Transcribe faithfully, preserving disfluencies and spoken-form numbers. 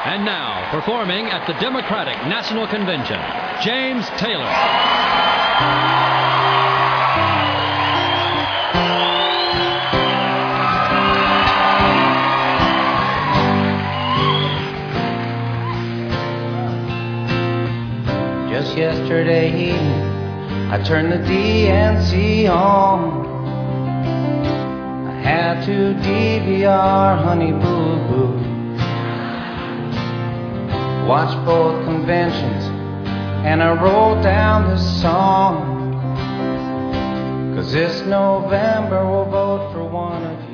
And now, performing at the Democratic National Convention, James Taylor. Just yesterday, I turned the D N C on. I had to D V R Honey Boo Boo. Watched both conventions, and I wrote down this song. 'Cause this November we'll vote for one of you.